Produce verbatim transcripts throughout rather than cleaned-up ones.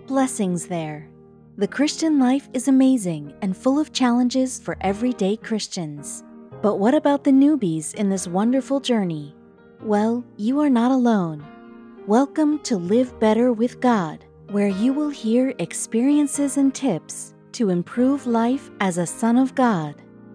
blessings there. The Christian life is amazing and full of challenges for everyday Christians. But what about the newbies in this wonderful journey? Well, you are not alone. Welcome to Live Better with God, where you will hear experiences and tips to improve life as a son of God.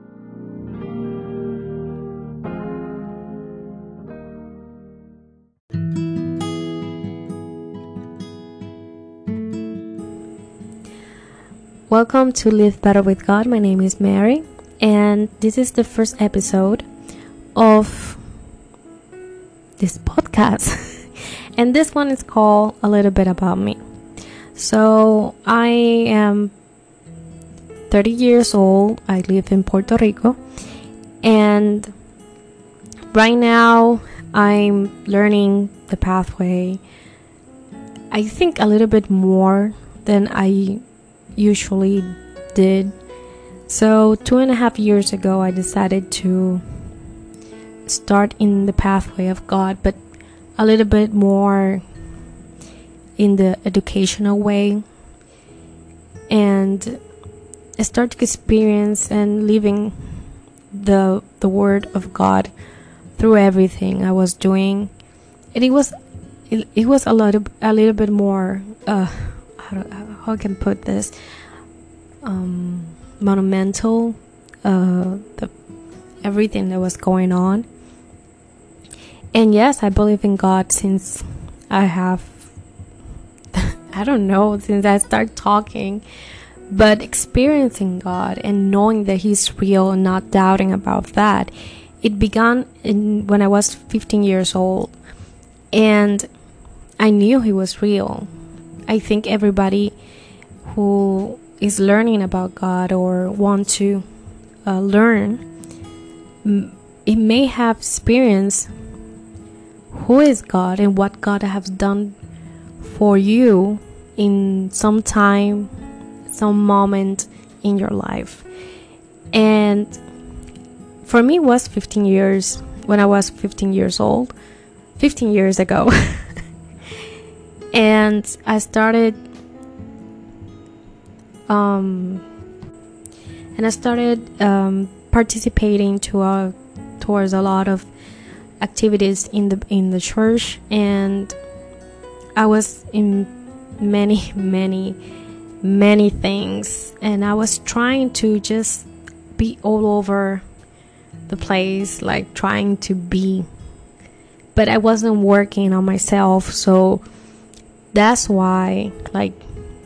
Welcome to Live Better with God. My name is Mary, and this is the first episode of this podcast. And this one is called A Little Bit About Me. So I am thirty years old. I live in Puerto Rico, and right now I'm learning the pathway, I think a little bit more than I usually did. So two and a half years ago I decided to start in the pathway of God, but a little bit more in the educational way, and I start to experience and living the the word of God through everything I was doing. And it was it, it was a lot of, a little bit more uh how, do, how I can put this um monumental, uh the everything that was going on. And yes, I believe in God since I have I don't know, since I started talking. But experiencing God and knowing that He's real and not doubting about that, it began in, when I was fifteen years old, and I knew He was real. I think everybody who is learning about God or want to uh, learn, it may have experienced who is God and what God has done for you in some time, some moment in your life. And for me, it was fifteen years, when I was fifteen years old, fifteen years ago. And I started um and I started um participating to a, towards a lot of activities in the in the church, and I was in many many many things, and I was trying to just be all over the place, like trying to be, but I wasn't working on myself. So that's why like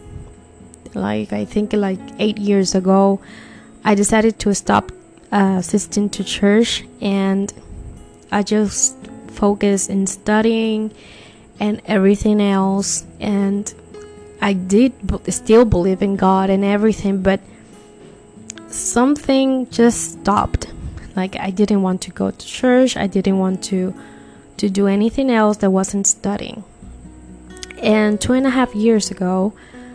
like I think like eight years ago I decided to stop uh, assisting to church, and I just focused in studying and everything else. And I did b- still believe in God and everything, but something just stopped. Like I didn't want to go to church. I didn't want to to do anything else that wasn't studying. And two and a half years ago,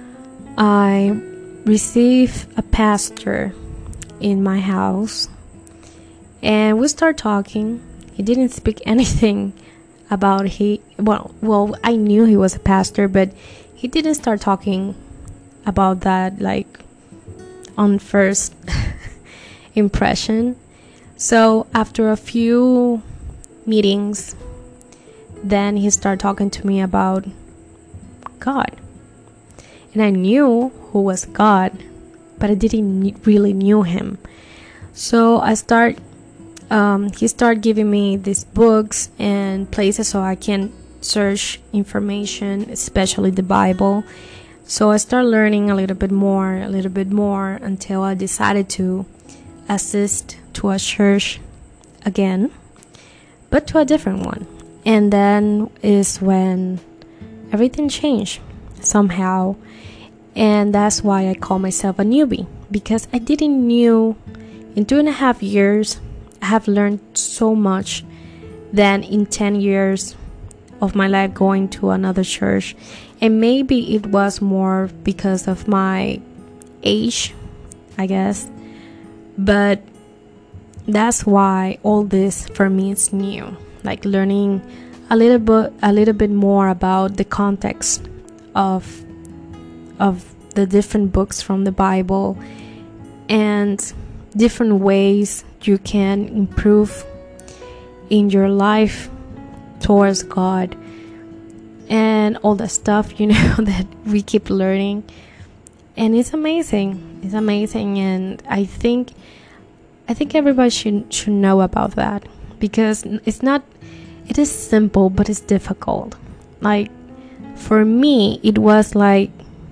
I received a pastor in my house, and we started talking. He didn't speak anything about he well well I knew he was a pastor, but he didn't start talking about that like on first impression. So after a few meetings, then he started talking to me about God, and I knew who was God, but I didn't really knew Him. So I start um, he started giving me these books and places so I can search information, especially the Bible. So I started learning a little bit more, a little bit more, until I decided to assist to a church again, but to a different one. And then is when everything changed somehow. And that's why I call myself a newbie, because I didn't knew. In two and a half years I have learned so much than in ten years of my life going to another church. And maybe it was more because of my age, I guess, but that's why all this for me is new, like learning a little bit a little bit more about the context of of the different books from the Bible and different ways you can improve in your life towards God, and all the stuff, you know, that we keep learning. And it's amazing. It's amazing. And I think I think everybody should should know about that, because it's not it is simple, but it's difficult. Like, for me, it was like,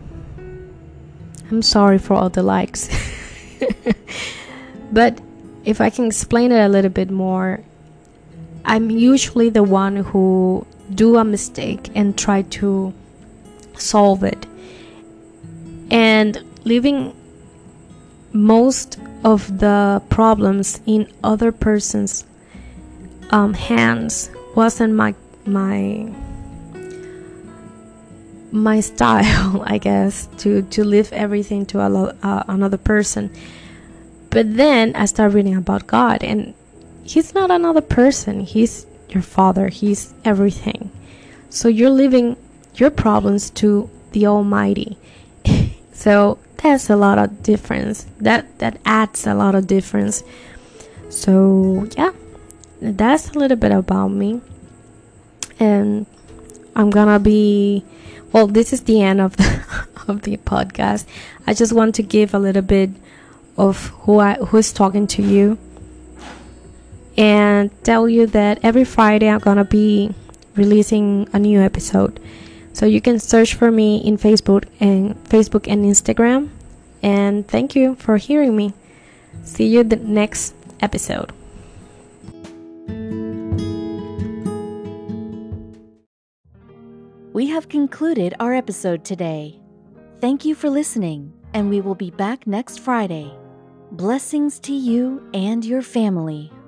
I'm sorry for all the likes. But if I can explain it a little bit more, I'm usually the one who do a mistake and try to solve it, and leaving most of the problems in other person's um, hands wasn't my my my style, I guess, to to leave everything to a lo- uh, another person. But then I started reading about God, and He's not another person. He's your Father. He's everything. So you're leaving your problems to the Almighty. So that's a lot of difference. That that adds a lot of difference. So yeah, that's a little bit about me. And I'm gonna be, well, this is the end of the of the podcast. I just want to give a little bit of who I who's talking to you, and tell you that every Friday I'm gonna be releasing a new episode. So you can search for me in Facebook and Facebook and Instagram. And thank you for hearing me. See you the next episode. We have concluded our episode today. Thank you for listening, and we will be back next Friday. Blessings to you and your family.